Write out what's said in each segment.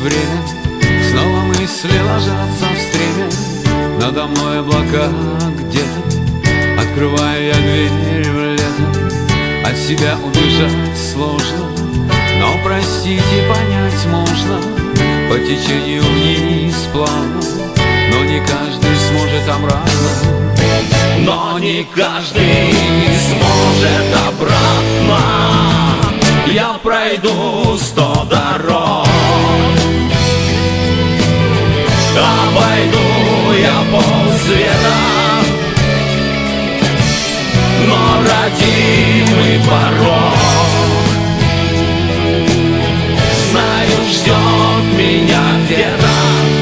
время, снова мысли ложатся в стремя. Надо мной облака где-то, открываю я дверь в лето. От себя убежать сложно, но простить и понять можно. По течению вниз плавно, но не каждый сможет обратно. Но не каждый сможет обратно. Я пройду 100 дорог, обойду я полсвета, но родимый порог, знаю, ждет меня где-то.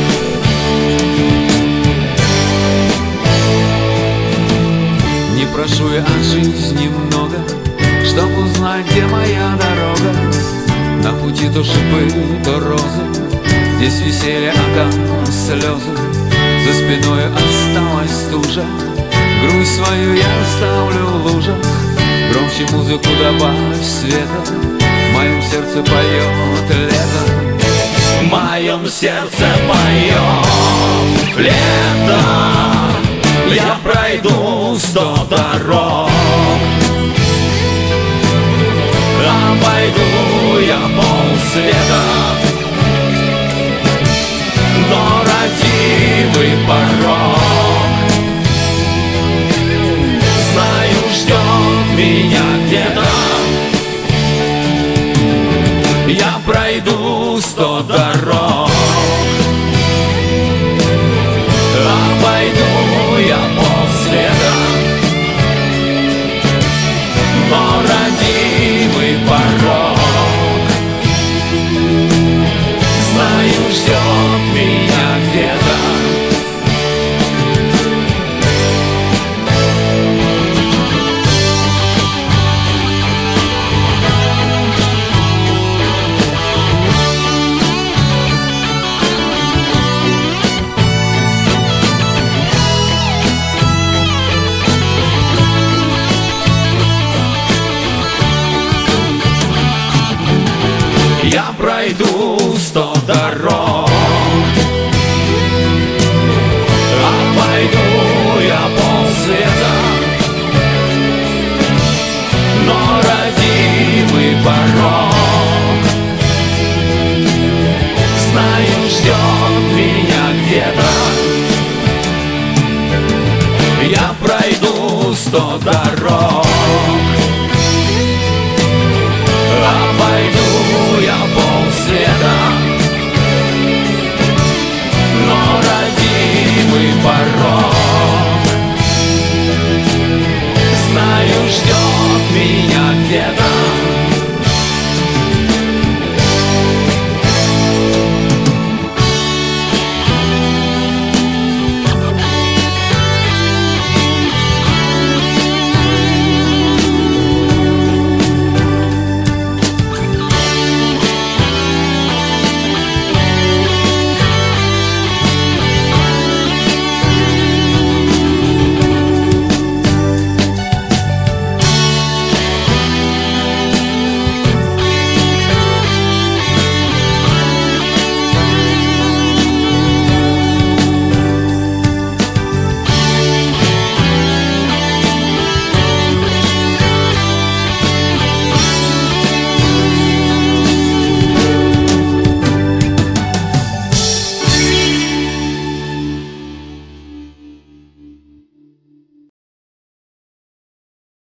Не прошу я от жизни много, чтоб узнать, где моя дорога. На пути то шипы, то розы, здесь веселье, а там слезы. За спиной осталась стужа, грусть свою я оставлю в лужах. Громче музыку добавь света, в моем сердце поет лето. В моем сердце поет лето. Я пройду 100 дорог, обойду я полсвета, но родимый порог, знаю, ждет меня где-то. Я пройду 100 дорог, обойду я полсвета, но родимый порог, знаю, ждет меня где-то. Я пройду 100 дорог, обойду я полсвета, но родимый порог, знаю, ждет меня где-то. Я пройду 100 дорог,